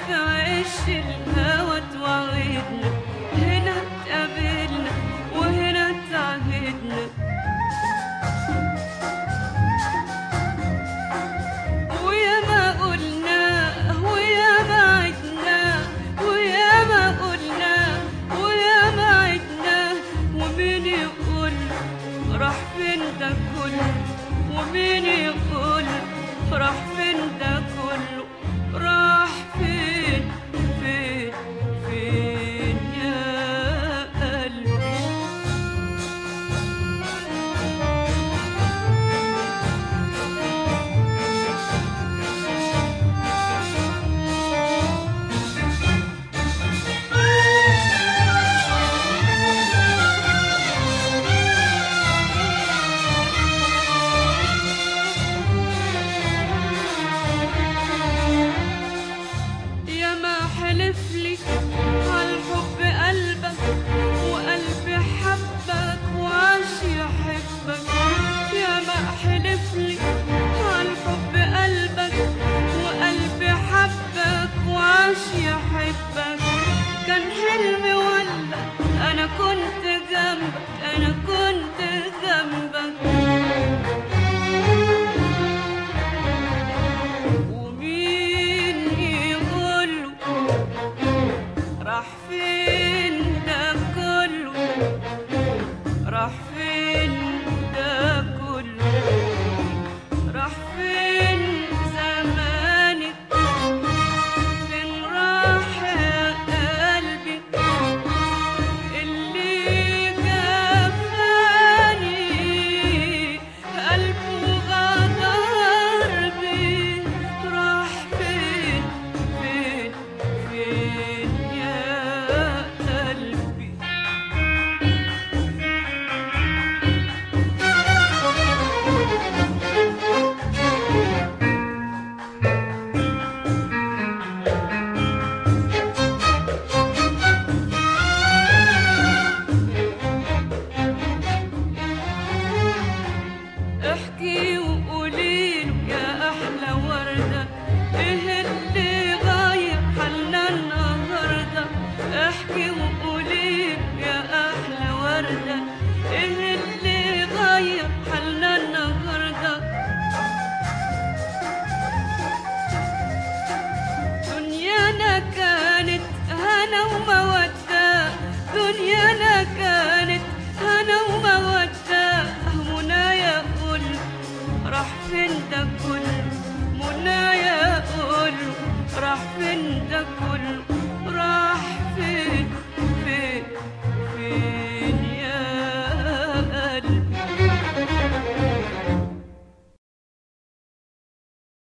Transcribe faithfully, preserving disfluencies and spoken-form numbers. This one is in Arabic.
في عش الهوى توعدنا، هنا اتقابلنا وهنا اتعهدنا. ويا ما قلنا ويا ما عدنا، ويا ما قلنا ويا ما عدنا، ومين يقول راح فين ده كله، ومين يقول راح فين ده كله، راح فين فين فين يا قلبي. يا ما حلفلي عالحب قلبك، وقلبي حبك وعاش يحبك. يا ما حلفلي عالحب قلبك، وقلبي حبك وعاش يحبك. كان حلمي ولا أنا كنت جنبك، أنا كنت جنبك. ومين يقول راح فين ده كله، راح فين ده كله، راح فين زمانك، فين راح يا قلبي اللي جفاني قلبه غدر بيه. راح فين فين فين يا قلبي. احكي وقوليله يا احلى ورده، ايه اللي غايب حالنا النهارده. احكي وقوليله يا احلى ورده، ايه اللي غايب حالنا النهارده. دنيانا كانت هنا وموده، دنيانا كانت هنا وموده. منايا قول راح فين ده كله، منايا قول راح فين ده كله.